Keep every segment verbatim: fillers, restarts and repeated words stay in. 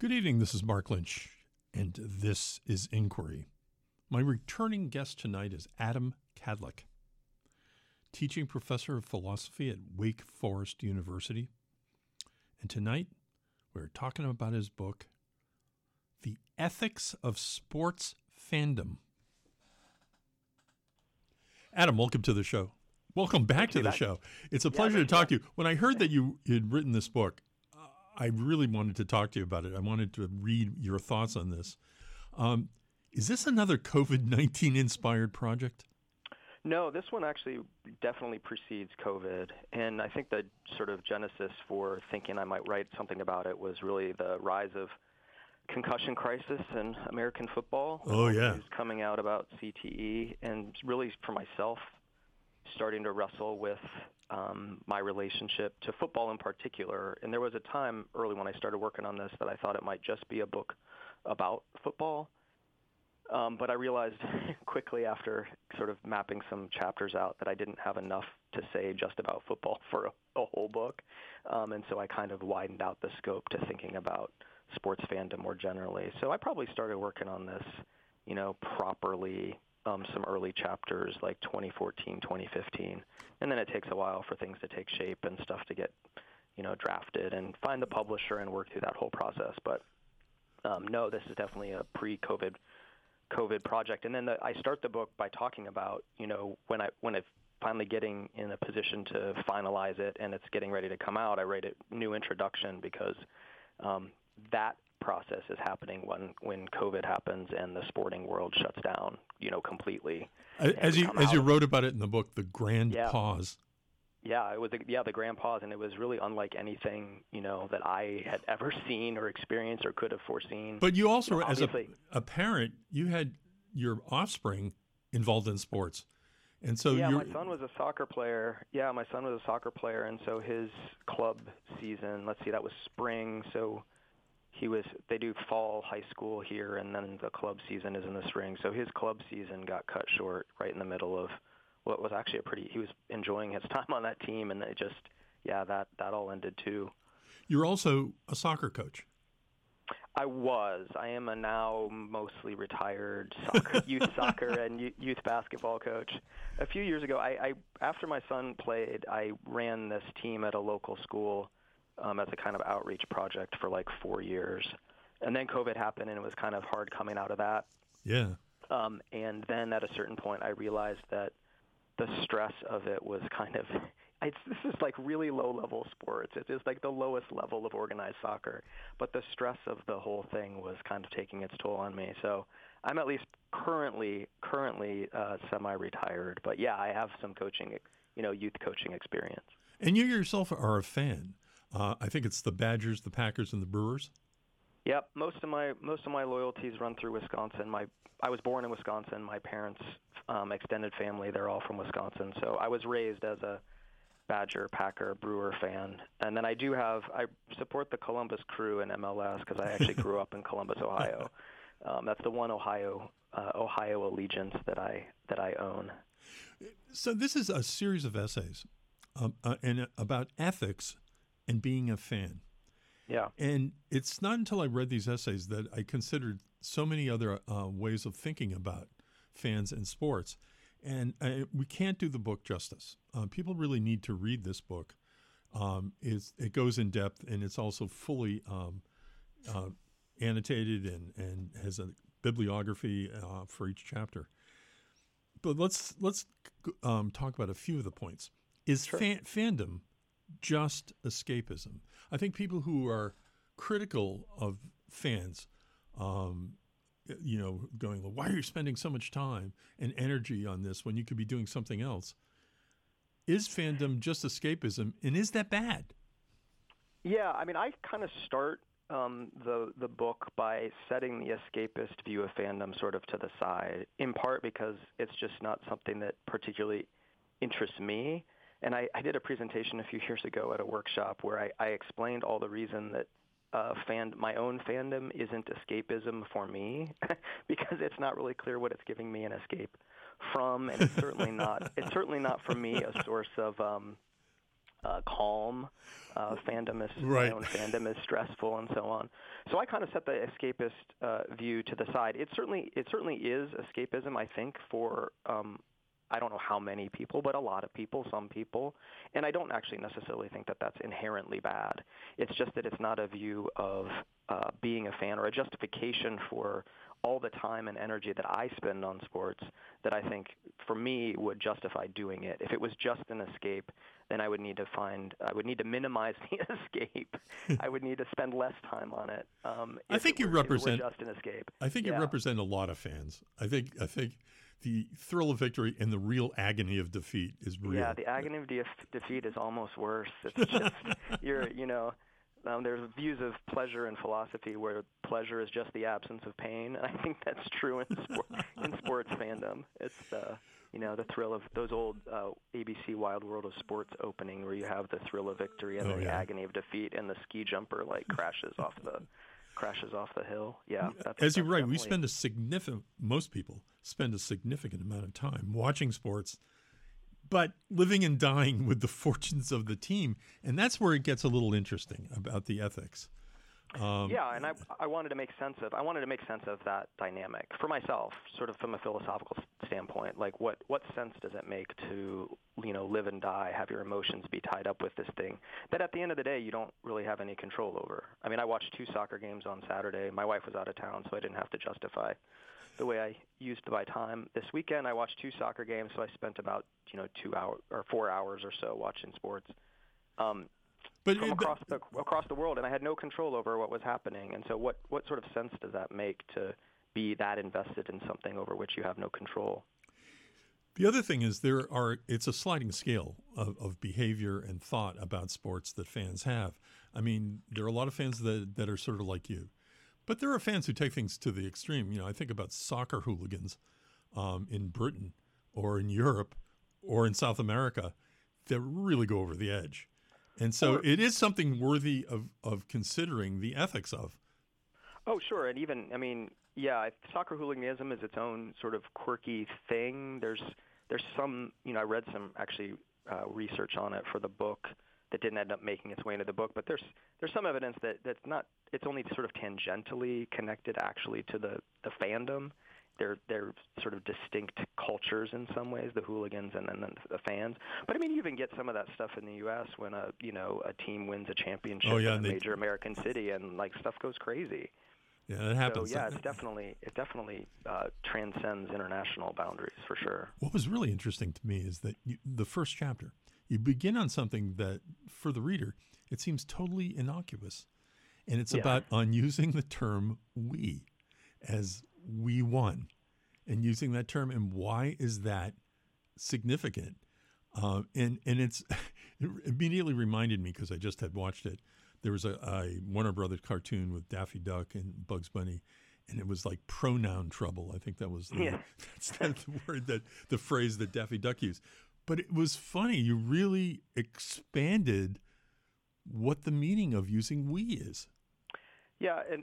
Good evening. This is Mark Lynch, and this is Inquiry. My returning guest tonight is Adam Kadlec, teaching professor of philosophy at Wake Forest University. And tonight, we're talking about his book, The Ethics of Sports Fandom. Adam, welcome to the show. Welcome back to the show. It's a pleasure to talk to you. When I heard that you had written this book, I really wanted to talk to you about it. I wanted to read your thoughts on this. Um, is this another COVID nineteen inspired project? No, this one actually definitely precedes COVID. And I think the sort of genesis for thinking I might write something about it was really the rise of concussion crisis in American football. Oh, yeah. News coming out about C T E, and really for myself, starting to wrestle with um, my relationship to football in particular. And there was a time early when I started working on this that I thought it might just be a book about football. Um, but I realized quickly after sort of mapping some chapters out that I didn't have enough to say just about football for a, a whole book. Um, and so I kind of widened out the scope to thinking about sports fandom more generally. So I probably started working on this, you know, properly Um, some early chapters like twenty fourteen, twenty fifteen, and then it takes a while for things to take shape and stuff to get, you know, drafted and find the publisher and work through that whole process. But um, no, this is definitely a pre-COVID COVID project. And then the, I start the book by talking about, you know, when I when it's finally getting in a position to finalize it and it's getting ready to come out, I write a new introduction because um, that process is happening when, when COVID happens and the sporting world shuts down, you know, completely. As you as you wrote about it in the book, the grand yeah. pause. Yeah, it was a, yeah the grand pause, and it was really unlike anything, you know, that I had ever seen or experienced or could have foreseen. But you also, you know, as a, a parent, you had your offspring involved in sports, and so yeah, you're, my son was a soccer player. Yeah, my son was a soccer player, and so his club season. Let's see, that was spring, so. He was. They do fall high school here, and then the club season is in the spring. So his club season got cut short right in the middle of what was actually a pretty. He was enjoying his time on that team, and it just, yeah, that that all ended too. You're also a soccer coach. I was. I am a now mostly retired soccer, youth soccer and youth basketball coach. A few years ago, I, I after my son played, I ran this team at a local school. Um, as a kind of outreach project for like four years. And then COVID happened, and it was kind of hard coming out of that. Yeah. Um, and then at a certain point, I realized that the stress of it was kind of, it's, this is like really low-level sports. It is like the lowest level of organized soccer. But the stress of the whole thing was kind of taking its toll on me. So I'm at least currently currently uh, semi-retired. But yeah, I have some coaching, you know, youth coaching experience. And you yourself are a fan. Uh, I think it's the Badgers, the Packers, and the Brewers. Yep, most of my most of my loyalties run through Wisconsin. My I was born in Wisconsin. My parents' um, extended family, they're all from Wisconsin. So I was raised as a Badger, Packer, Brewer fan. And then I do have I support the Columbus Crew in M L S because I actually grew up in Columbus, Ohio. Um, that's the one Ohio uh, Ohio allegiance that I that I own. So this is a series of essays um, uh, and uh, about ethics and being a fan. Yeah. And it's not until I read these essays that I considered so many other uh, ways of thinking about fans and sports. And uh, we can't do the book justice. Uh, people really need to read this book. Um, it's, it goes in depth, and it's also fully um, uh, annotated and, and has a bibliography uh, for each chapter. But let's let's um, talk about a few of the points. Is Sure. fan, fandom just escapism? I think people who are critical of fans, um, you know, going, well, why are you spending so much time and energy on this when you could be doing something else? Is fandom just escapism, and is that bad? Yeah, I mean, I kind of start um, the the book by setting the escapist view of fandom sort of to the side, in part because it's just not something that particularly interests me. And I, I did a presentation a few years ago at a workshop where I, I explained all the reason that uh, fan, my own fandom isn't escapism for me, because it's not really clear what it's giving me an escape from, and it's certainly not it's certainly not for me a source of um, uh, calm. Uh, fandom is right. my own fandom is stressful, and so on. So I kind of set the escapist uh, view to the side. It certainly it certainly is escapism, I think, for um, I don't know how many people, but a lot of people, some people, and I don't actually necessarily think that that's inherently bad. It's just that it's not a view of uh, being a fan or a justification for all the time and energy that I spend on sports that I think, for me, would justify doing it. If it was just an escape, then I would need to find, I would need to minimize the escape. I would need to spend less time on it. Um, I think it you were, represent if it were just an escape. I think yeah. you represent a lot of fans. I think I think the thrill of victory and the real agony of defeat is real. Yeah, the agony of de- defeat is almost worse. It's just you're, you know. Um, there's views of pleasure in philosophy where pleasure is just the absence of pain, and I think that's true in sport, in sports fandom. It's the, you know, the thrill of those old uh, A B C Wild World of Sports opening where you have the thrill of victory and oh, then yeah. the agony of defeat, and the ski jumper like crashes off the crashes off the hill. Yeah, that's, as you're that's right, we definitely... spend a significant. Most people spend a significant amount of time watching sports, but living and dying with the fortunes of the team. And that's where it gets a little interesting about the ethics. Um, yeah, and I, I wanted to make sense of I wanted to make sense of that dynamic for myself, sort of from a philosophical standpoint. Like, what, what sense does it make to, you know, live and die, have your emotions be tied up with this thing that at the end of the day you don't really have any control over? I mean, I watched two soccer games on Saturday. My wife was out of town, so I didn't have to justify the way I used my time. This weekend, I watched two soccer games, so I spent about, you know, two hours or four hours or so watching sports um, but, from it, across the across the world, and I had no control over what was happening. And so, what what sort of sense does that make to be that invested in something over which you have no control? The other thing is there are it's a sliding scale of, of behavior and thought about sports that fans have. I mean, there are a lot of fans that that are sort of like you. But there are fans who take things to the extreme. You know, I think about soccer hooligans um, in Britain or in Europe or in South America that really go over the edge. And so or, it is something worthy of, of considering the ethics of. Oh, sure. And even, I mean, yeah, soccer hooliganism is its own sort of quirky thing. There's there's some, you know, I read some actually uh, research on it for the book that didn't end up making its way into the book, but there's there's some evidence that that's not it's only sort of tangentially connected actually to the, the fandom. They're they're sort of distinct cultures in some ways, the hooligans and then the fans. But I mean, you even get some of that stuff in the U S when a you know a team wins a championship oh, yeah, in a they, major American city, and like stuff goes crazy. Yeah, that happens. So yeah, it's definitely it definitely uh, transcends international boundaries for sure. What was really interesting to me is that you, the first chapter, you begin on something that, for the reader, it seems totally innocuous. And it's yeah. about on using the term we as we won and using that term. And why is that significant? Uh, and, and it's it immediately reminded me, because I just had watched it, there was a, a Warner Brothers cartoon with Daffy Duck and Bugs Bunny, and it was like pronoun trouble. I think that was the, yeah. that's the word, that the phrase that Daffy Duck used. But it was funny. You really expanded what the meaning of using we is. Yeah, and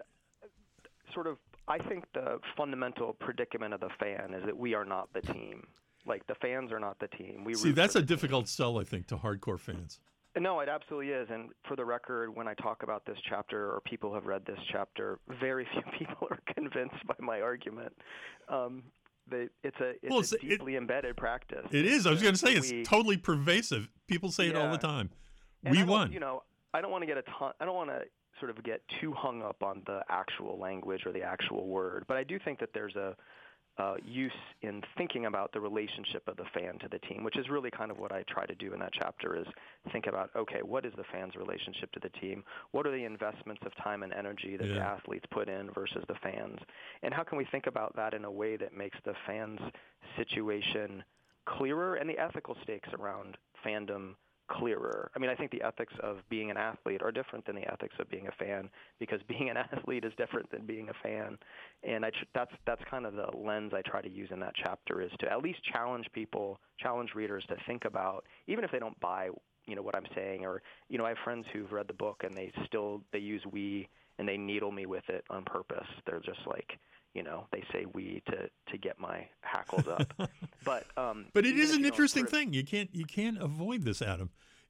sort of, I think the fundamental predicament of the fan is that we are not the team. Like, the fans are not the team. We See, root that's for a the difficult team. sell, I think, to hardcore fans. No, it absolutely is. And for the record, when I talk about this chapter, or people have read this chapter, very few people are convinced by my argument. Um, they, it's a, it's well, a deeply it, embedded practice. It is. I was going to say, we, it's totally pervasive. People say yeah. it all the time. And we I don't, won. You know, I don't want to get a ton. I don't want to sort of get too hung up on the actual language or the actual word, but I do think that there's a uh, use in thinking about the relationship of the fan to the team, which is really kind of what I try to do in that chapter, is think about, okay, what is the fan's relationship to the team? What are the investments of time and energy that yeah. the athletes put in versus the fans? And how can we think about that in a way that makes the fans' situation clearer and the ethical stakes around fandom clearer? I mean, I think the ethics of being an athlete are different than the ethics of being a fan, because being an athlete is different than being a fan. And I tr- that's that's kind of the lens I try to use in that chapter, is to at least challenge people, challenge readers to think about, even if they don't buy, you know, what I'm saying, or, you know, I have friends who've read the book and they still, they use we and they needle me with it on purpose. They're just like, you know, they say we to, to get my hackles up. But um, but it is an if, you know, interesting sort of, thing. You can't you can't avoid this, Adam.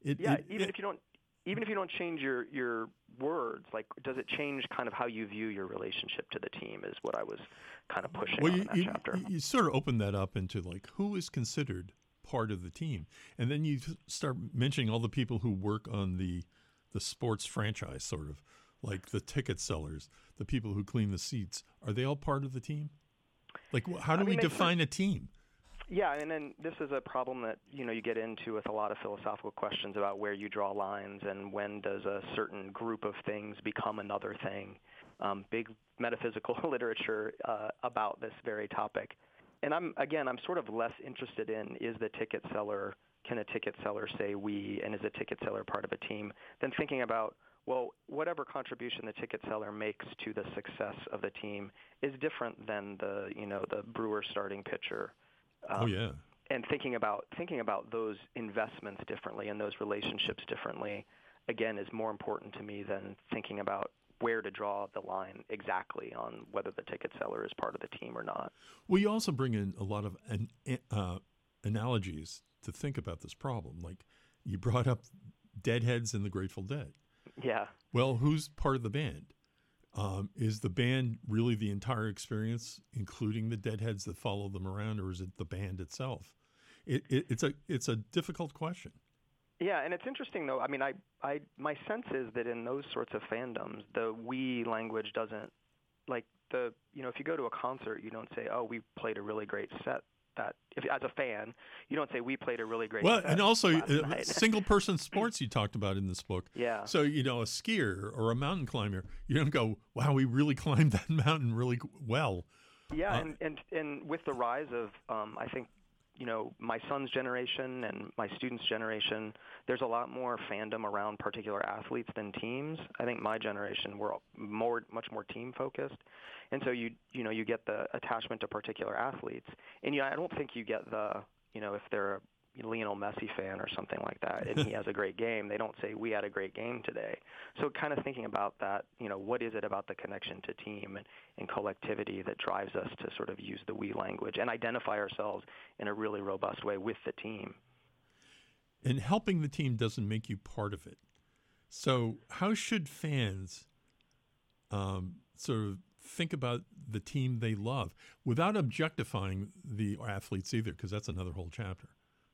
It, Yeah, it, even it, if you don't, even if you don't change your your words, like, does it change kind of how you view your relationship to the team? Is what I was kind of pushing well, on you, in that you, chapter. you sort of open that up into like who is considered part of the team, and then you start mentioning all the people who work on the the sports franchise, sort of like the ticket sellers, the people who clean the seats. Are they all part of the team? Like, how do I mean, we they- define a team? Yeah, and then this is a problem that, you know, you get into with a lot of philosophical questions about where you draw lines and when does a certain group of things become another thing. Um, big metaphysical literature uh, about this very topic. And I'm, again, I'm sort of less interested in is the ticket seller, can a ticket seller say we, and is a ticket seller part of a team, than thinking about, well, whatever contribution the ticket seller makes to the success of the team is different than the, you know, the Brewer starting pitcher. Um, oh yeah, and thinking about thinking about those investments differently and those relationships differently, again, is more important to me than thinking about where to draw the line exactly on whether the ticket seller is part of the team or not. well, you also bring in a lot of an, uh, analogies to think about this problem. Like you brought up Deadheads and the Grateful Dead. Yeah. Well, who's part of the band? Um, is the band really the entire experience, including the Deadheads that follow them around, or is it the band itself? It, it, it's a it's a difficult question. Yeah, and it's interesting though. I mean, I, I my sense is that in those sorts of fandoms, the we language doesn't, like the you know if you go to a concert, you don't say, oh, we played a really great set. That if as a fan, you don't say we played a really great Well, set and also last uh, night. single person sports you talked about in this book. Yeah. So, you know, a skier or a mountain climber, you don't go, wow, we really climbed that mountain really well. Yeah, Uh, and, and and with the rise of, um, I think, you know, my son's generation and my students' generation, there's a lot more fandom around particular athletes than teams. I think my generation, we're more, much more team focused, and so you, you know, you get the attachment to particular athletes, and you know, I don't think you get the, you know, if they're a Lionel Messi fan or something like that, and he has a great game, they don't say we had a great game today. So kind of thinking about that, you know, what is it about the connection to team and, and collectivity that drives us to sort of use the we language and identify ourselves in a really robust way with the team. And helping the team doesn't make you part of it. So how should fans um, sort of think about the team they love without objectifying the athletes either, because that's another whole chapter.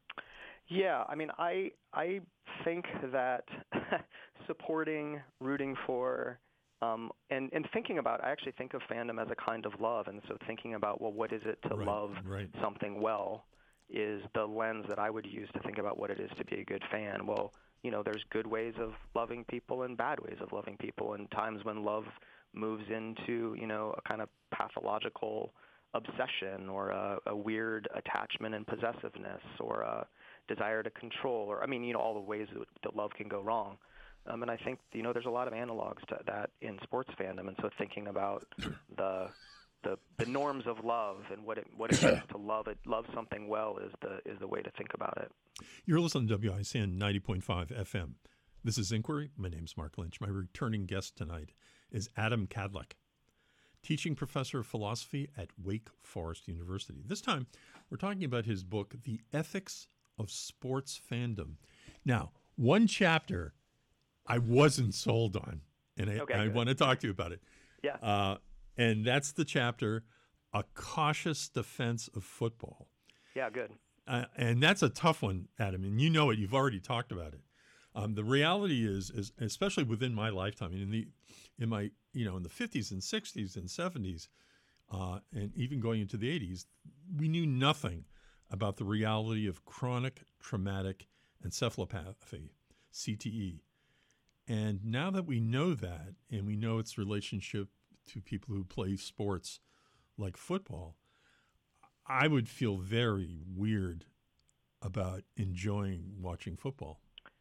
Yeah, I mean, I I think that supporting, rooting for, um, and and thinking about, I actually think of fandom as a kind of love, and so thinking about, well, what is it to Right, love right. something well, is the lens that I would use to think about what it is to be a good fan. Well, you know, there's good ways of loving people and bad ways of loving people, and times when love moves into, you know, a kind of pathological obsession or a, a weird attachment and possessiveness or a desire to control, or I mean, you know, all the ways that, that love can go wrong. Um, and I think, you know, there's a lot of analogs to that in sports fandom. And so thinking about the the, the norms of love and what it what it means to love it, love something well is the is the way to think about it. You're listening to W I C N ninety point five F M. This is Inquiry. My name's Mark Lynch. My returning guest tonight is Adam Kadlec, teaching professor of philosophy at Wake Forest University. This time, we're talking about his book, The Ethics of Sports Fandom. Now, one chapter I wasn't sold on, and I, Okay, I good. want to talk to you about it. Yeah. Uh, and that's the chapter, A Cautious Defense of Football. Yeah, good. Uh, and that's a tough one, Adam, and you know it. You've already talked about it. Um, the reality is, is, especially within my lifetime, in the, in my, you know, in the fifties and sixties and seventies, uh, and even going into the eighties, we knew nothing about the reality of chronic traumatic encephalopathy, C T E. And now that we know that, and we know its relationship to people who play sports like football, I would feel very weird about enjoying watching football.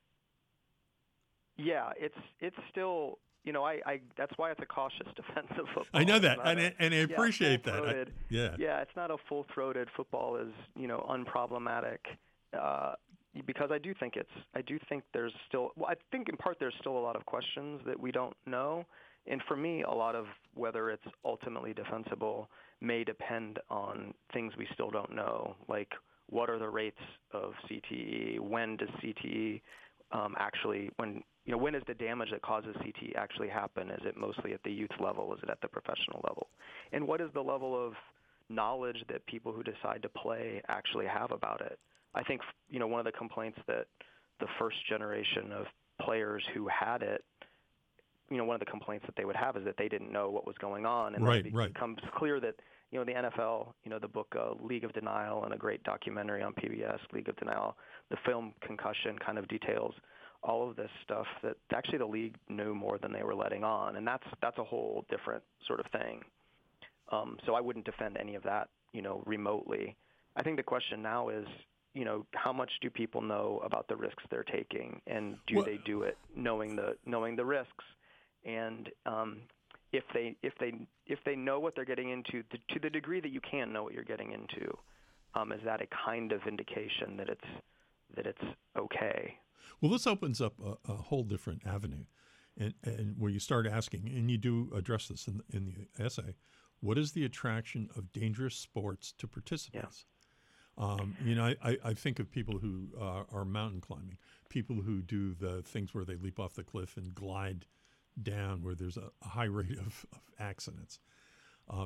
Yeah, it's it's still, you know, I, I that's why it's a cautious defense of football. I know It's that, not and, a- I- and I yeah, appreciate that. I, full-throated- yeah. Yeah, it's not a full-throated football is, you know, unproblematic, uh, because I do think it's, I do think there's still, well, I think in part there's still a lot of questions that we don't know. And for me, a lot of whether it's ultimately defensible may depend on things we still don't know, like what are the rates of C T E, when does C T E um, actually when you know when is the damage that causes C T E actually happen? Is it mostly at the youth level? Is it at the professional level? And what is the level of knowledge that people who decide to play actually have about it? I think you know one of the complaints that the first generation of players who had it, you know, one of the complaints that they would have is that they didn't know what was going on, and right, it right. becomes clear that you know the N F L, you know, the book uh, League of Denial and a great documentary on P B S, League of Denial, the film Concussion kind of details all of this stuff that actually the league knew more than they were letting on, and that's that's a whole different sort of thing. Um, so I wouldn't defend any of that, you know, remotely. I think the question now is, you know, how much do people know about the risks they're taking, and do Well, they do it knowing the knowing the risks? And um, if they if they if they know what they're getting into, to, to the degree that you can know what you're getting into, um, is that a kind of indication that it's that it's okay? Well, this opens up a, a whole different avenue, and, and where you start asking, and you do address this in, in the essay, what is the attraction of dangerous sports to participants? Yeah. Um, you know, I, I, I think of people who uh, are mountain climbing, people who do the things where they leap off the cliff and glide down where there's a, a high rate of, of accidents. Uh,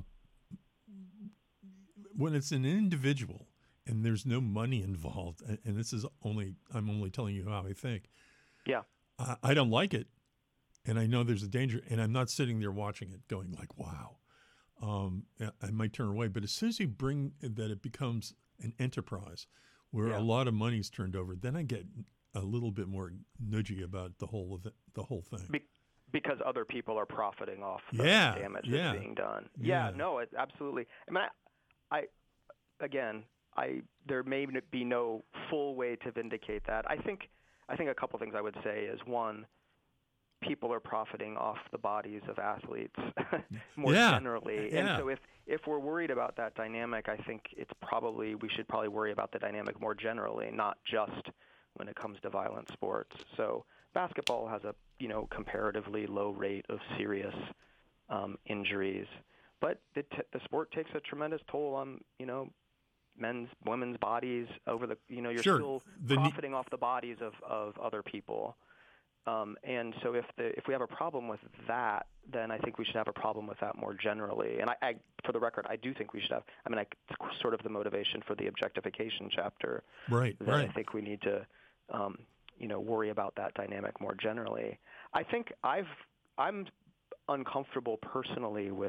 when it's an individual and there's no money involved, and, and this is only, I'm only telling you how I think. Yeah. I, I don't like it, and I know there's a danger, and I'm not sitting there watching it going like, wow. Um, I might turn away, but as soon as you bring that it becomes an enterprise where Yeah. a lot of money's turned over, then I get a little bit more nudgy about the whole of it, the whole thing. Be- because other people are profiting off the Yeah, damage yeah. that's being done. Yeah, Yeah. no, it, absolutely. I mean, I, I, again, I there may be no full way to vindicate that. I think, I think a couple things I would say is one, people are profiting off the bodies of athletes more Yeah. generally. Yeah. And so if, if we're worried about that dynamic, I think it's probably, we should probably worry about the dynamic more generally, not just when it comes to violent sports. So basketball has a, you know, comparatively low rate of serious um, injuries, but the, t- the sport takes a tremendous toll on, you know, men's, women's bodies over the, you know, you're Sure. still The ne- profiting off the bodies of, of other people. Um, and so if the if we have a problem with that, then I think we should have a problem with that more generally. And I, I for the record, I do think we should have. I mean, I, it's sort of the motivation for the objectification chapter. Right, that right. I think we need to, um, you know, worry about that dynamic more generally. I think I've I'm uncomfortable personally with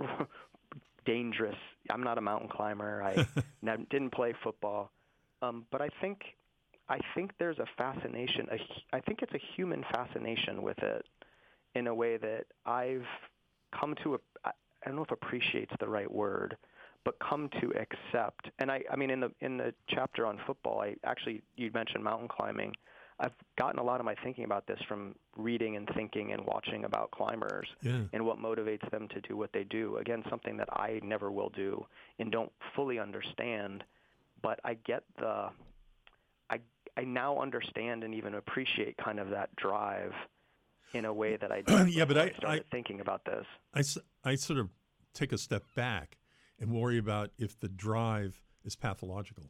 dangerous. I'm not a mountain climber. I n- didn't play football, um, but I think. I think there's a fascination, a, I think it's a human fascination with it in a way that I've come to, a, I don't know if appreciate's the right word, but come to accept. And I, I mean, in the in the chapter on football, I actually, you mentioned mountain climbing. I've gotten a lot of my thinking about this from reading and thinking and watching about climbers Yeah. and what motivates them to do what they do. Again, something that I never will do and don't fully understand, but I get the... I, I now understand and even appreciate kind of that drive in a way that I did Yeah, but before I- I started I- thinking about this. I, s- I sort of take a step back and worry about if the drive is pathological.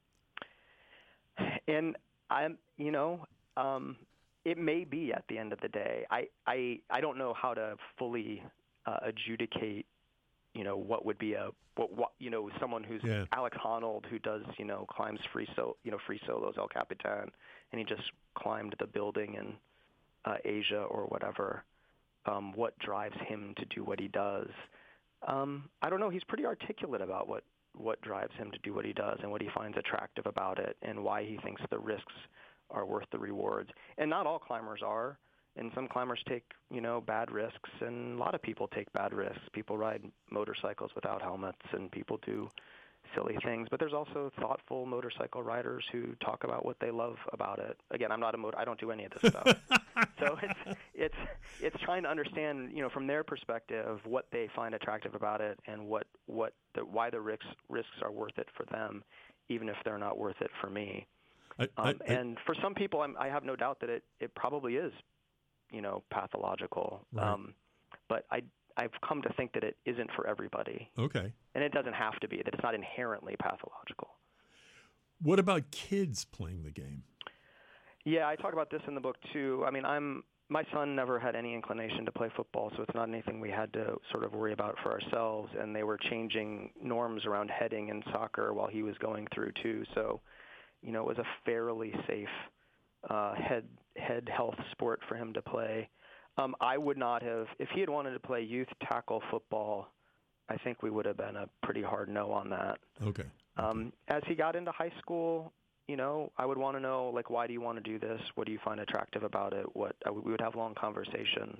And I'm, you know, um, it may be at the end of the day. I, I, I don't know how to fully uh, adjudicate, you know, what would be a, what, what you know, someone who's Yeah. Alex Honnold, who does, you know, climbs free so, you know, free solos, El Capitan, and he just climbed the building in uh, Asia or whatever. Um, what drives him to do what he does? Um, I don't know. He's pretty articulate about what, what drives him to do what he does and what he finds attractive about it and why he thinks the risks are worth the rewards. And not all climbers are. And some climbers take, you know, bad risks, and a lot of people take bad risks. People ride motorcycles without helmets, and people do silly things. But there's also thoughtful motorcycle riders who talk about what they love about it. Again, I'm not a motor. I don't do any of this stuff. So it's it's it's trying to understand, you know, from their perspective, what they find attractive about it, and what what the, why the risks risks are worth it for them, even if they're not worth it for me. I, I, Um, and for some people, I'm, I have no doubt that it, it probably is, you know, pathological. Right. Um, but I, I've come to think that it isn't for everybody. okay. And it doesn't have to be, that it's not inherently pathological. What about kids playing the game? Yeah, I talk about this in the book too. I mean, I'm my son never had any inclination to play football, so it's not anything we had to sort of worry about for ourselves. And they were changing norms around heading in soccer while he was going through too. So, you know, it was a fairly safe uh, head head health sport for him to play. Um, I would not have, if he had wanted to play youth tackle football, I think we would have been a pretty hard no on that. Okay. okay. Um, as he got into high school, you know, I would want to know, like, why do you want to do this? What do you find attractive about it? What uh, we would have long conversations.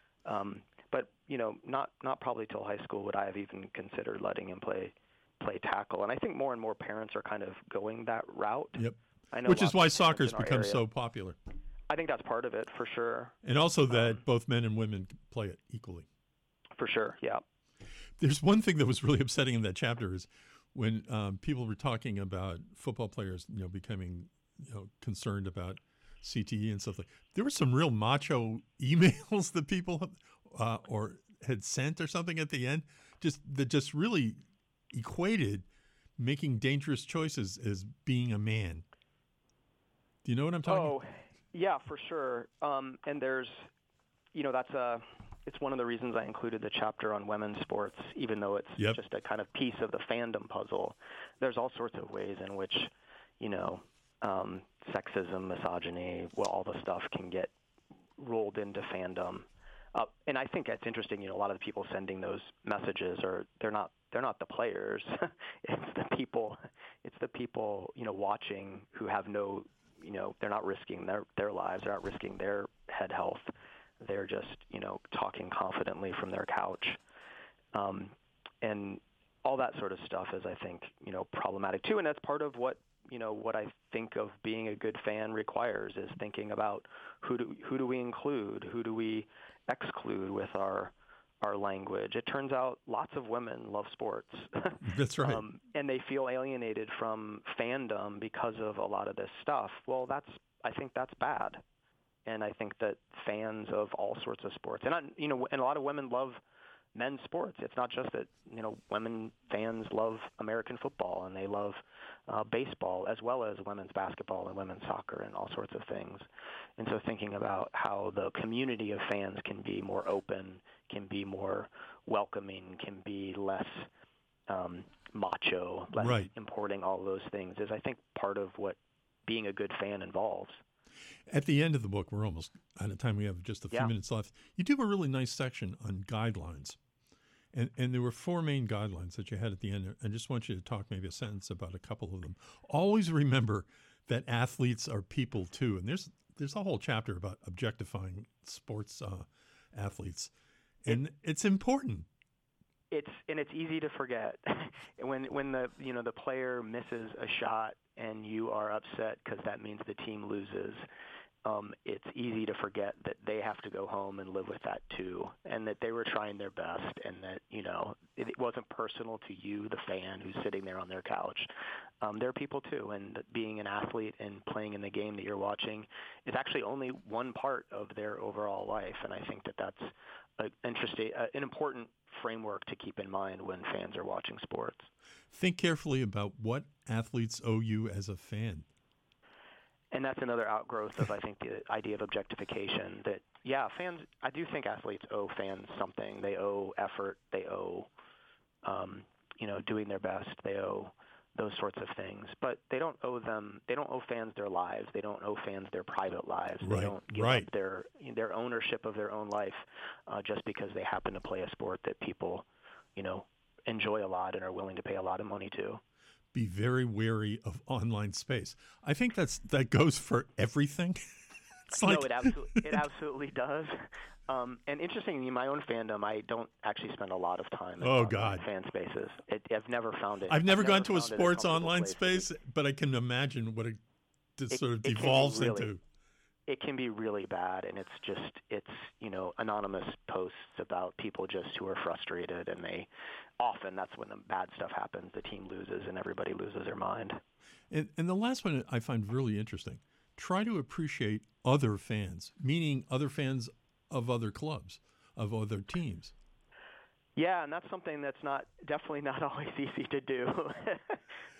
Um, but, you know, not not probably till high school would I have even considered letting him play play tackle. And I think more and more parents are kind of going that route. Yep. I know Which is why of soccer's in our become area. so popular. I think that's part of it, for sure. And also that Um, both men and women play it equally. For sure, yeah. There's one thing that was really upsetting in that chapter is when um, people were talking about football players, you know, becoming, you know, concerned about C T E and stuff like. There were some real macho emails that people uh, or had sent or something at the end, just that just really equated making dangerous choices as being a man. Do you know what I'm talking? Oh, yeah, for sure. Um, and there's, you know, that's a. It's one of the reasons I included the chapter on women's sports, even though it's Yep. just a kind of piece of the fandom puzzle. There's all sorts of ways in which, you know, um, sexism, misogyny, well, all the stuff can get rolled into fandom. Uh, and I think it's interesting. You know, a lot of the people sending those messages are they're not they're not the players. It's the people. It's the people, you know, watching who have no, you know, they're not risking their their lives. They're not risking their head health. They're just, you know, talking confidently from their couch. Um, and all that sort of stuff is, I think, you know, problematic too. And that's part of what, you know, what I think of being a good fan requires is thinking about who do, who do we include? Who do we exclude with our our language? It turns out lots of women love sports. That's right. um, and they feel alienated from fandom because of a lot of this stuff. Well, that's I think that's bad. And I think that fans of all sorts of sports, and I, you know, and a lot of women love men's sports. It's not just that, you know, women fans love American football and they love uh, baseball as well as women's basketball and women's soccer and all sorts of things. And so thinking about how the community of fans can be more open, can be more welcoming, can be less um, macho, less Right. importing all those things is, I think, part of what being a good fan involves. At the end of the book, we're almost out of time. We have just a few Yeah. minutes left. You do a really nice section on guidelines. And and there were four main guidelines that you had at the end. I just want you to talk maybe a sentence about a couple of them. Always remember that athletes are people too. And there's there's a whole chapter about objectifying sports uh, athletes. And it, it's important. It's and it's easy to forget when when the you know the player misses a shot and you are upset because that means the team loses. Um, it's easy to forget that they have to go home and live with that too, and that they were trying their best, and that you know it, it wasn't personal to you, the fan who's sitting there on their couch. Um, they're people too, and being an athlete and playing in the game that you're watching is actually only one part of their overall life, and I think that that's a interesting, uh, an important framework to keep in mind when fans are watching sports. Think carefully about what athletes owe you as a fan. And that's another outgrowth of, I think, the idea of objectification that, yeah, fans, I do think athletes owe fans something. They owe effort. They owe, um, you know, doing their best. They owe those sorts of things. But they don't owe them, they don't owe fans their lives. They don't owe fans their private lives. Right, They don't give right. up their, their ownership of their own life uh, just because they happen to play a sport that people, you know, enjoy a lot and are willing to pay a lot of money to. Be very wary of online space. I think that's that goes for everything. It's like, no, it absolutely it absolutely does. Um, and interestingly, in my own fandom, I don't actually spend a lot of time in Oh, online God. fan spaces. It, I've never found it. I've never gone to a found it sports comfortable online place to be. space, but I can imagine what it just It- sort of it can be devolves really- into. It can be really bad, and it's just it's you know anonymous posts about people just who are frustrated, and they often that's when the bad stuff happens. The team loses, and everybody loses their mind. And, and the last one I find really interesting. Try to appreciate other fans, meaning other fans of other clubs, of other teams. Yeah, and that's something that's not definitely not always easy to do.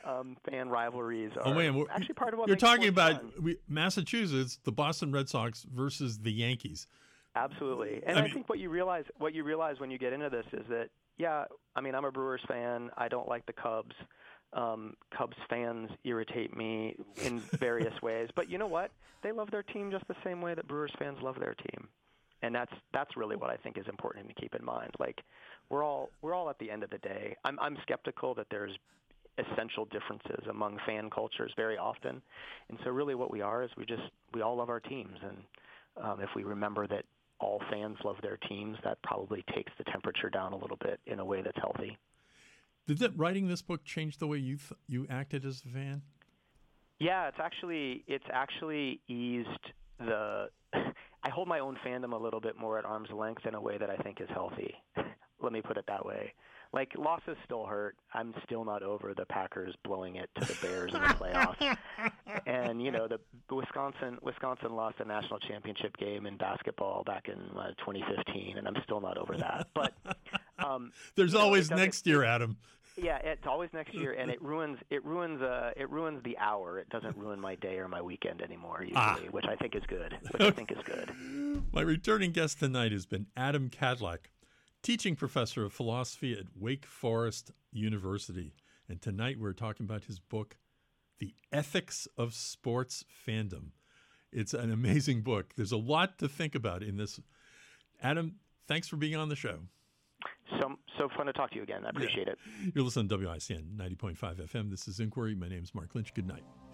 um, fan rivalries are oh, man, actually part of what you're makes talking sports about. fun. We, Massachusetts, the Boston Red Sox versus the Yankees. Absolutely, and I I, mean, think what you realize what you realize when you get into this is that yeah, I mean I'm a Brewers fan. I don't like the Cubs. Um, Cubs fans irritate me in various ways, but you know what? They love their team just the same way that Brewers fans love their team, and that's that's really what I think is important to keep in mind. Like we're all we're all at the end of the day. I'm I'm skeptical that there's essential differences among fan cultures very often, and so really what we are is we just we all love our teams, and um, if we remember that all fans love their teams, that probably takes the temperature down a little bit in a way that's healthy. Did that writing this book change the way you th- you acted as a fan? Yeah, it's actually it's actually eased the. I hold my own fandom a little bit more at arm's length in a way that I think is healthy. Let me put it that way. Like losses still hurt. I'm still not over the Packers blowing it to the Bears in the playoffs. And you know the Wisconsin Wisconsin lost a national championship game in basketball back in uh, twenty fifteen, and I'm still not over that. But um, there's you know, always next year, Adam. Yeah, it's always next year, and it ruins it ruins uh, it ruins the hour. It doesn't ruin my day or my weekend anymore usually, ah. which I think is good. Which I think is good. My returning guest tonight has been Adam Kadlec, teaching professor of philosophy at Wake Forest University, and tonight we're talking about his book, The Ethics of Sports Fandom. It's an amazing book. There's a lot to think about in this. Adam, thanks for being on the show. So, so fun to talk to you again. I appreciate yeah. it. You're listening to W I C N ninety point five F M. This is Inquiry. My name is Mark Lynch. Good night.